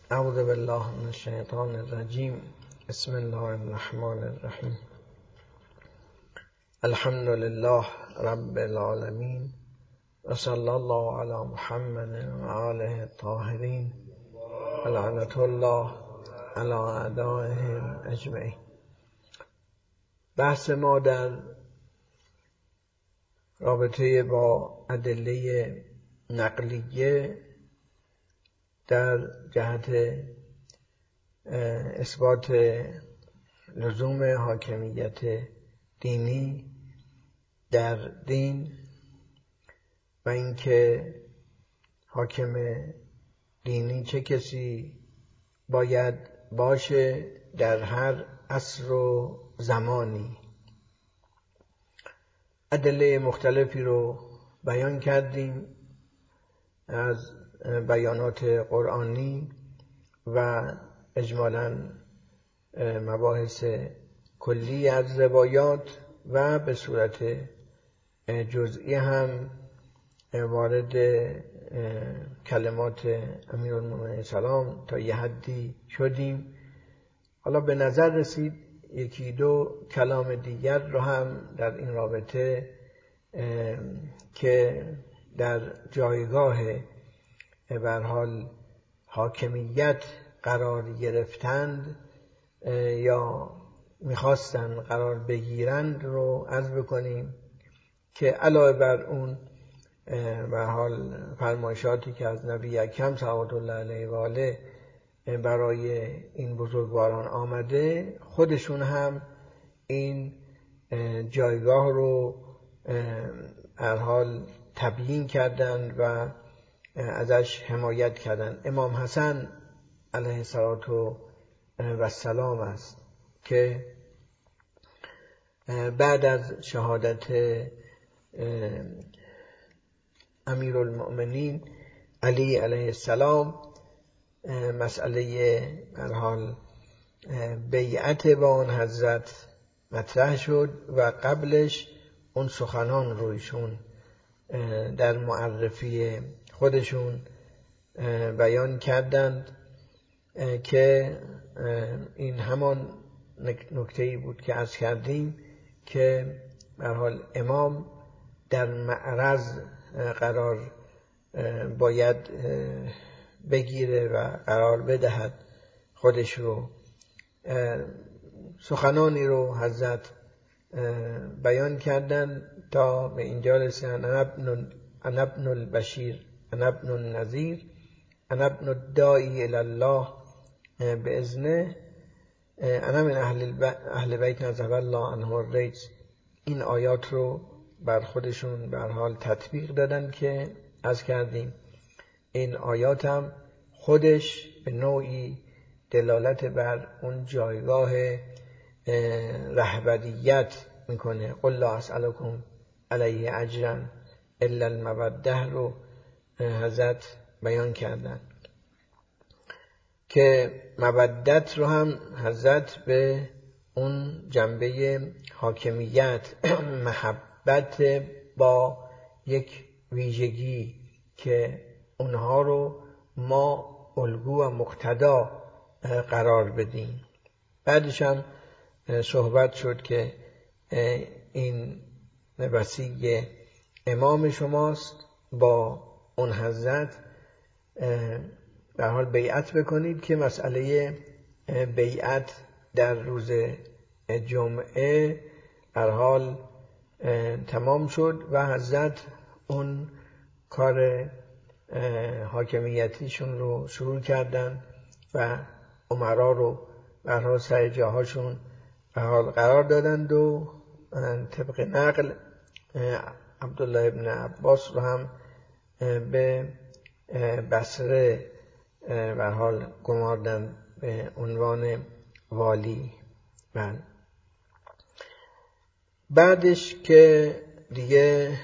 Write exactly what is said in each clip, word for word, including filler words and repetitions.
اعوذ بالله من الشیطان الرجیم. بسم الله الرحمن الرحیم. الحمد لله رب العالمین و صلی الله علی محمد و آله الطاهرین و لعنت الله علی اعدائهم اجمعین. بحث ما در رابطه با ادله نقلیه در جهت اثبات لزوم حاکمیت دینی در دین و اینکه حاکم دینی چه کسی باید باشه در هر عصر و زمانی. ادله مختلفی رو بیان کردیم از بیانات قرآنی و اجمالاً مباحث کلی از روایات و به صورت جزئی هم وارد کلمات امیرالمومنین سلام تا یه حدی شدیم. حالا به نظر رسید یکی دو کلام دیگر رو هم در این رابطه که در جایگاه به هر حال حاکمیت قرار گرفتند یا میخواستن قرار بگیرند رو عرض بکنیم که علاوه بر اون به هر حال فرمایشاتی که از نبی اکرم صلوات الله علیه و آله برای این بزرگواران آمده، خودشون هم این جایگاه رو هر حال تبیین کردند و ازش حمایت کردند. امام حسن علیه السلام است که بعد از شهادت امیرالمؤمنین علی علیه السلام مسئله به هر حال بیعت با اون حضرت مطرح شد و قبلش اون سخنان رو ایشون در معرفی خودشون بیان کردند که این همان نکته‌ای بود که عرض کردیم که به هر حال امام در معرض قرار باید بگیره و قرار بدهد خودش رو. سخنانی رو حضرت بیان کردن تا به اینجا رسیدن: انا ابن البشیر، انا ابن النذیر، انا ابن الداعی الی الله باذنه، انا من اهل اهل بیت نزل الله عنهم الرجس. این آیات رو بر خودشون به هر حال تطبیق دادن که عرض کردیم این آیات هم خودش به نوعی دلالت بر اون جایگاه رهبریت میکنه. قل لا اسألکم علیه اجرا الا المودة رو حضرت بیان کردن که مودت رو هم حضرت به اون جنبه حاکمیت، محبت با یک ویژگی که اونها رو ما الگو و مقتدا قرار بدیم. بعدش هم صحبت شد که این وصی امام شماست، با اون حضرت در حال بیعت بکنید که مسئله بیعت در روز جمعه در حال تمام شد و حضرت اون کار حاکمیتیشون رو شروع کردن و امرا رو در حال سر جاهاشون در حال قرار دادند و طبق نقل عبدالله ابن عباس رو هم به بصره به حال گماردن به عنوان والی. من بعدش که دیگه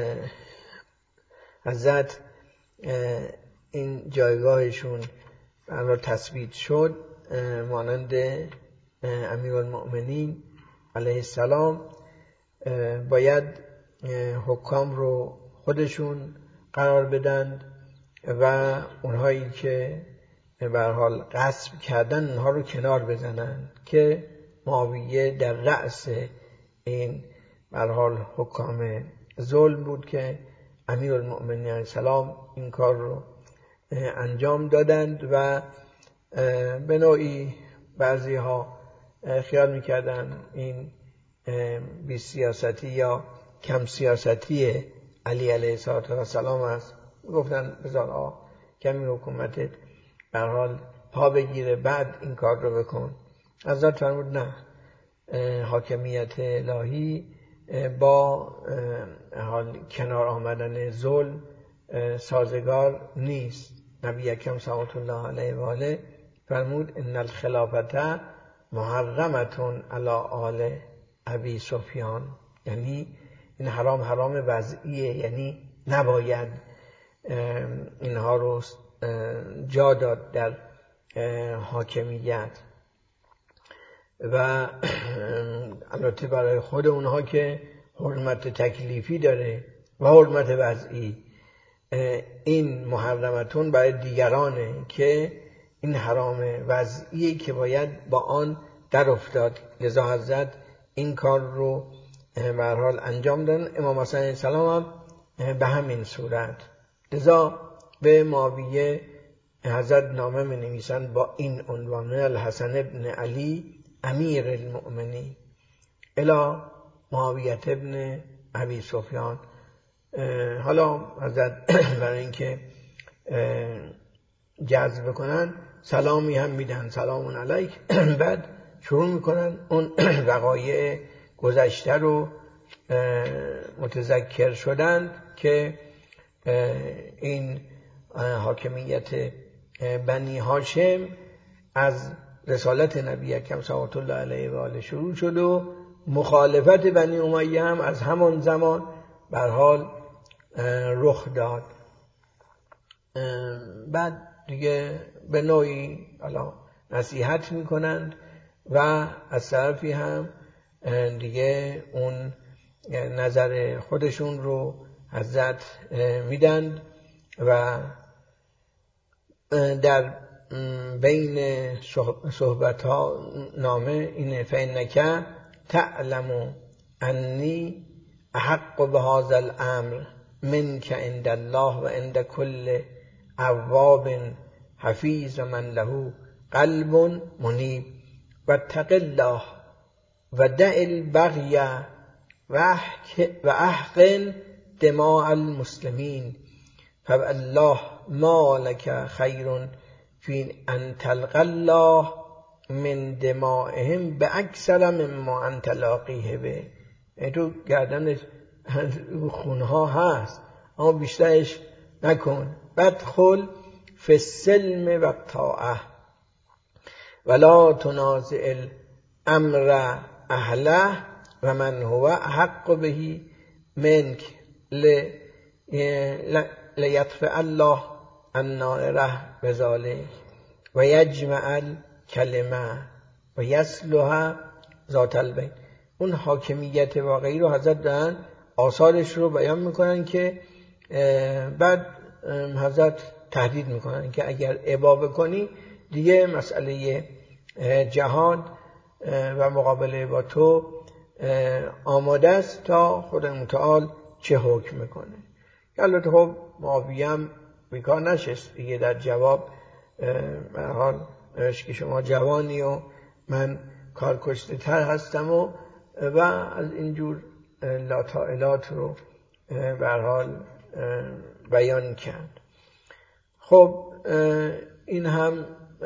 حضرت این جایگاهشون برای تثبیت شد، مانند امیرالمؤمنین علیه السلام باید حکام رو خودشون قرار بدند و اونهایی که به هر حال غصب کردن اونها رو کنار بزنن که معاویه در رأس این به هر حال حکام ظلم بود که امیرالمؤمنین علیه السلام این کار رو انجام دادند و به نوعی بعضی ها خیال میکردن این بی سیاستی یا کم سیاستی علی علیه السلام است. گفتن بذار آ کمی حکومتت به هر حال پا بگیره بعد این کار رو بکن. حضرت فرمود نه، حاکمیت الهی با حال کنار آمدن ظلم سازگار نیست. نبی اکرم صلوات الله علیه و آله فرمود ان الخلافت محرمتون علی آل ابی سفیان، یعنی این حرام حرام وضعیه، یعنی نباید اینها رو جا داد در حاکمیت. و البته برای خود اونها که حرمت تکلیفی داره و حرمت وضعی، این محرمتون برای دیگرانه که این حرام وضعی که باید با آن در افتاد. لذا حضرت این کار رو به هر حال انجام دادن. امام حسن علیه السلام هم به همین صورت. لذا به معاویه حضرت نامه می نویسند با این عنوان: الحسن ابن علی امیر المؤمنین الی معاویه ابن ابی سفیان. حالا حضرت برای اینکه جذب کنن سلامی هم میدن، سلام علیک. بعد شروع میکنن اون وقایع گذشته رو متذکر شدند که این حاکمیت بنی هاشم از رسالت نبی اکرم صلوات الله علیه و آله شروع شد و مخالفت بنی امیه هم از همان زمان به هر حال رخ داد. بعد دیگه به نوعی حالا نصیحت میکنند و از طرفی هم دیگه اون نظر خودشون رو حضرت میدند و در بین صحبت ها نامه اینه: فإنک تعلم انی احق بهذا الامر منک عند الله و عند كل اواب حفیظ من له قلب منیب واتق الله و دع البغی و احقن دماء المسلمین فوالله ما لك خیر فی ان تلقى الله من دمائهم باکثر مما انت لاقیه به. تو گردنش خونها هست اما بیشترش نکن. بدخل فی السلم و الطاعه ولا تنازع الامر اهله و من هو احق به منک لیطفئ الله النار بذلک و یجمع الکلمه و یصلح ذات البین. اون حاکمیت واقعی رو حضرت دارن آثارش رو بیان میکنن که بعد حضرت تهدید میکنن که اگر ابا بکنی دیگه مسئله جهاد و مقابله با تو آماده است تا خدا متعال چه حکم میکنه. البته خب معاویه هم بیکار نشست دیگه، در جواب به هر حال نوشت که شما جوانی و من کارکشته تر هستم و و از اینجور لاطائلات رو به هر حال بیان کرد. خب این هم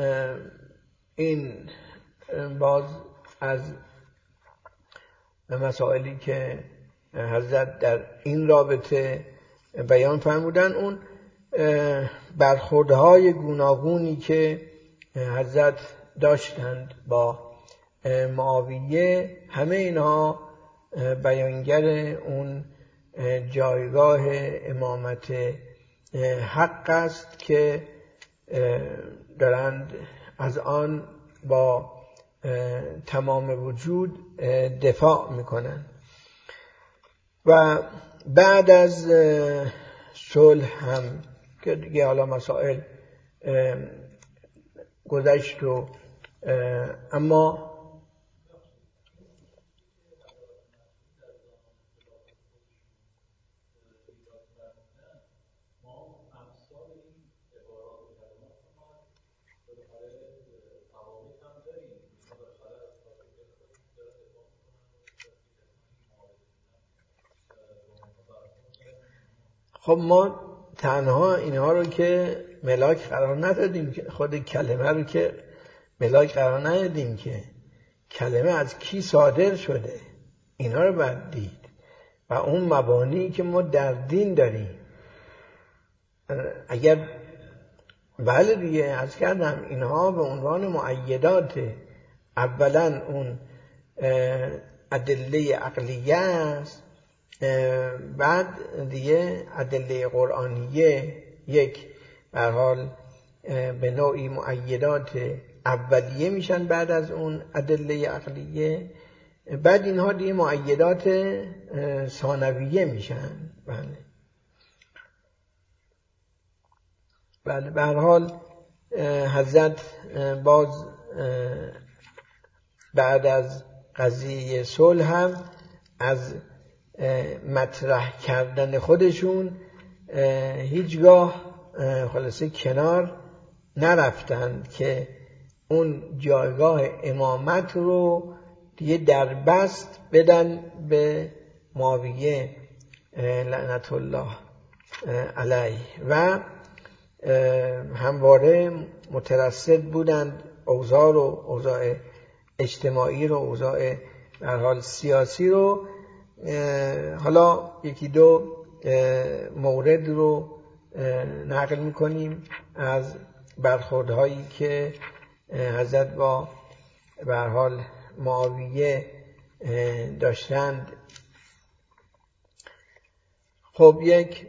این باز از مسائلی که حضرت در این رابطه بیان فرمودن. اون برخوردهای گوناگونی که حضرت داشتند با معاویه، همه اینها بیانگر اون جایگاه امامت حق است که دارند از آن با تمام وجود دفاع میکنند. و بعد از صلح هم که دیگه حالا مسائل گذشت و اما خب ما تنها اینها رو که ملاک قرار ندادیم، خود کلمه رو که ملاک قرار ندادیم، که کلمه از کی صادر شده اینها رو باید دید و اون مبانی که ما در دین داریم. اگر بله دیگه عرض کردم اینها به عنوان مؤیدات، اولا اون ادله عقلیه است، بعد دیگه ادله قرآنیه یک به هر حال به نوعی مؤیدات اولیه میشن بعد از اون ادله عقلیه، بعد اینها دیگه مؤیدات ثانویه میشن. بله بله به هر حال حضرت باز بعد از قضیه صلح هم از مطرح کردن خودشون هیچگاه خلاصه کنار نرفتند که اون جایگاه امامت رو دیگه در بست بدن به معاویه لعنت الله علیه و همواره مترصد بودند اوضاع رو، اوضاع اجتماعی رو، اوضاع در حال سیاسی رو. حالا یکی دو مورد رو نقل میکنیم از برخوردهایی که حضرت با به هر حال معاویه داشتند. خب یک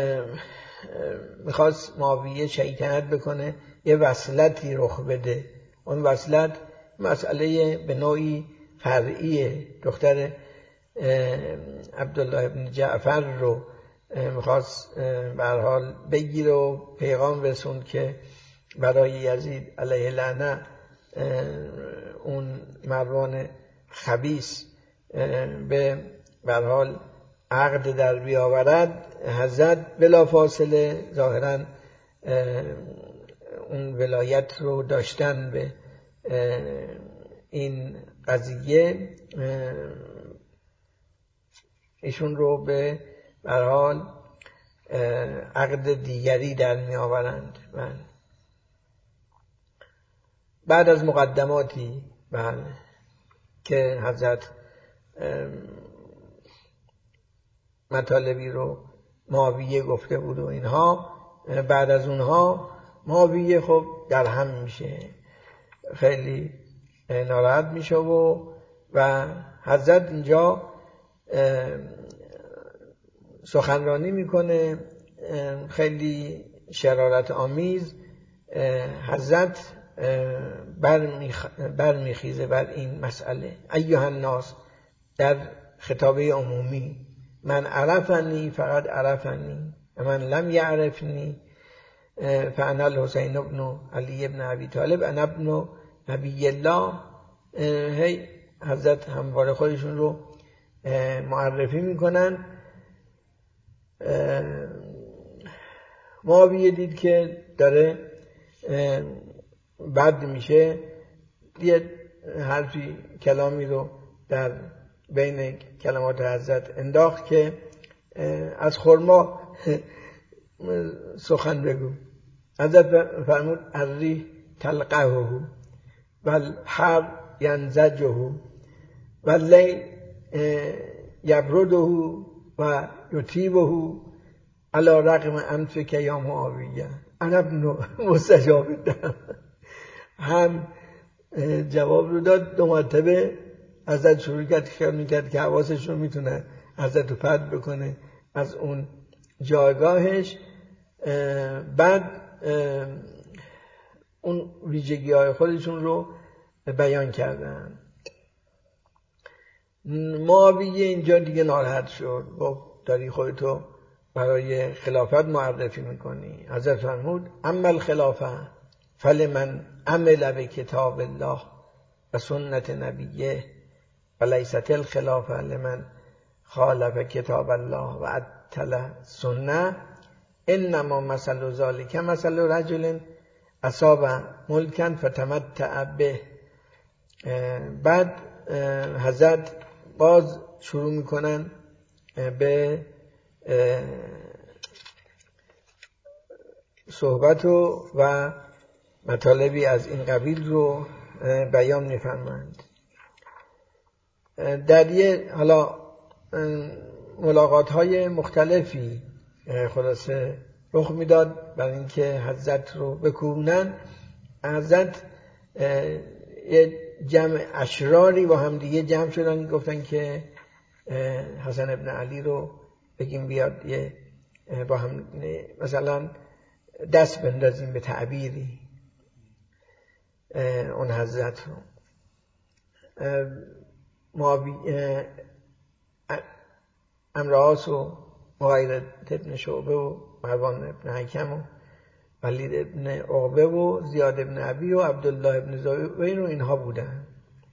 میخواست معاویه شیطنت بکنه، یه وصلتی رخ بده. اون وصلت مسئله به نوعی فرعیه، دختر عبدالله ابن جعفر رو میخواست به هر حال بگیر و پیغام رسوند که برای یزید علیه لعنه اون مروان خبیث به به هر حال عقد در بیاورد. حضرت بلافاصله ظاهراً اون ولایت رو داشتن به این قضیه، ایشون رو به به هر حال عقد دیگری در می آورند. بعد از مقدماتی بله که حضرت مطالبی رو معاویه گفته بود و اینها، بعد از اونها معاویه خب در هم میشه، خیلی ناراحت میشه و و حضرت اینجا سخنرانی میکنه خیلی شرارت آمیز. حضرت برمیخیزه بر این مسئله. ایها الناس، در خطابه عمومی، من عرفنی فقط عرفنی من لم یعرفنی فانا الحسین ابن علی ابن ابی طالب انا ابن نبی الله. هی حضرت همواره خودشون رو معرفی میکنن. معاویه دید که داره بد میشه، یه حرفی کلامی رو در بین کلمات حضرت انداخت که از خرما سخن بگو. حضرت فرمود الریح تلقحه والحر ینزجه واللیل یبرده و یطیبه علی رغم انفک یا معاویه انا ابن مستجاب الدعوة. هم جواب رو داد، دو مرتبه حضرت شروع کرد خیال میکرد که حواسش رو میتونه حضرت رو پرد بکنه از اون جایگاهش. بعد اون ویژگی های خودشون رو بیان کردن. معاویه اینجا دیگه ناراحت شد، گفت داری خودتو برای خلافت معرفی میکنی. حضرت فرمود اما الخلافه فلمن عمل به کتاب الله و سنت نبیه و لیست الخلاف لمن خالف کتاب الله و عطل سنه انما مثل ذلک مثل رجل اصاب ملکا فتمتع به. بعد حضرت باز شروع میکنن به صحبت و, و مطالبی از این قبیل رو بیان میفرمایند. در یه حالا ملاقات های مختلفی خلاصه رخ میداد برای اینکه حضرت رو بکوبونن. حضرت یه جمع اشراری با هم دیگه جمع شدن، گفتن که حسن ابن علی رو بگیم بیاد یه با هم مثلا دست بندازیم به تعبیری اون حضرت رو. امرآس و مغیرة ابن شعبه و مروان ابن حکم و ولید ابن عقبه و زیاد ابن ابی و عبدالله ابن زبیر و اینها بودن.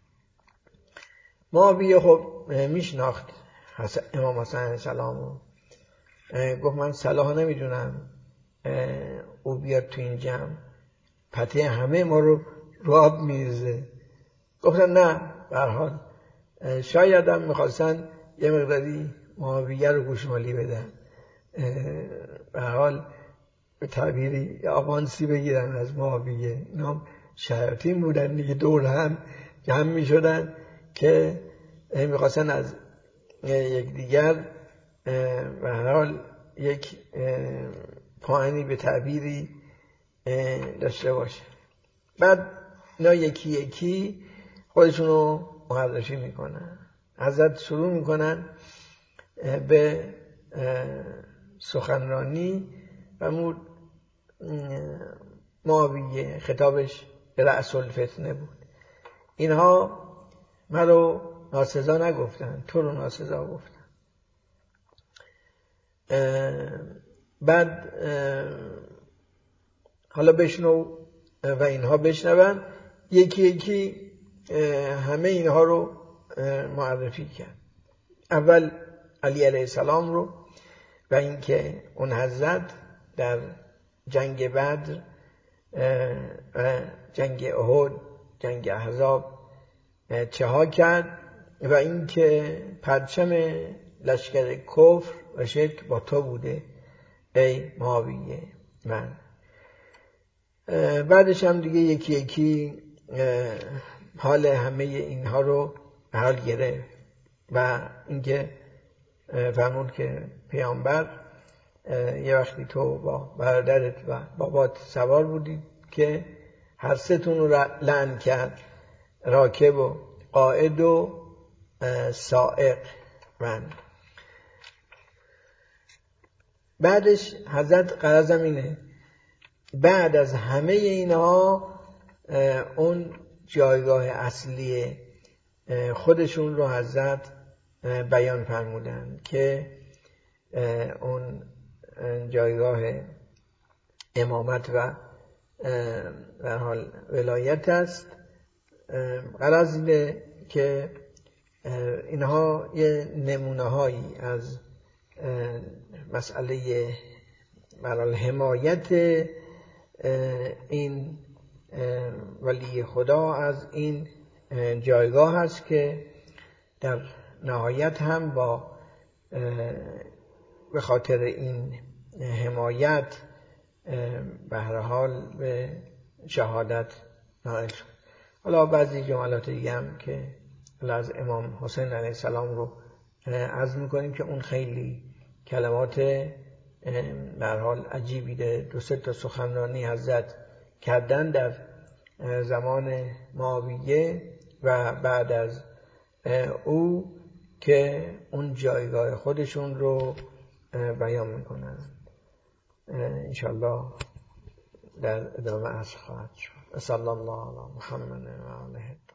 معاویه خب میشناخت امام حسن علیه السلام و گفت من صلاح نمیدونم او بیاد تو این جمع، پته همه ما رو رو آب میریزه. گفتن نه، به هر حال شاید هم میخواستن یه مقداری معاویه رو گوشمالی بدن، به هر حال به تعبیری آوانسی بگیرن از معاویه. اینا هم شیاطین بودن دیگه، دور هم جمع میشدن که میخواستن از یک دیگر به هر حال یک پایانی به تعبیری داشته باشه. بعد اینا یکی یکی خودشون رو معرفی میکنن. حضرت شروع میکنن به سخنرانی و معاویه خطابش به رأس الفتنه بود. اینها من رو ناسزا نگفتن، تو رو ناسزا گفتن. بعد حالا بشنو و اینها بشنون. یکی یکی همه اینها رو معرفی کرد. اول علی علیه السلام رو و اینکه اون حضرت در جنگ بدر و جنگ احد، جنگ احزاب چه ها کرد و اینکه پرچم لشکر کفر و شرک با تو بوده ای معاویه من. بعدش هم دیگه یکی یکی حال همه اینها رو حال گرفت و اینکه فرمود که پیامبر یه وقتی تو با برادرت و بابات سوار بودید که هر سه تون رو لعن کرد، راکب و قائد و سائق من. بعدش حضرت غرضم اینه بعد از همه اینها اون جایگاه اصلی خودشون رو حضرت بیان فرمودن که اون جایگاه امامت و در حال ولایت است. غرض اینه که اینها یه نمونه هایی از مسئله برای حمایت این ولی خدا از این جایگاه هست که در نهایت هم با به خاطر این حمایت به هر حال به شهادت نائل شد. حالا بعضی جملات دیگه هم که از امام حسین علیه السلام رو عرض میکنیم که اون خیلی کلمات به هر حال عجیبی ده. دو سه تا سخنرانی حضرت کردن در زمان معاویه و بعد از او که اون جایگاه خودشون رو بیان میکنن. انشاءالله در ادامه عرض خواهد شد. صلی الله علی محمد و آله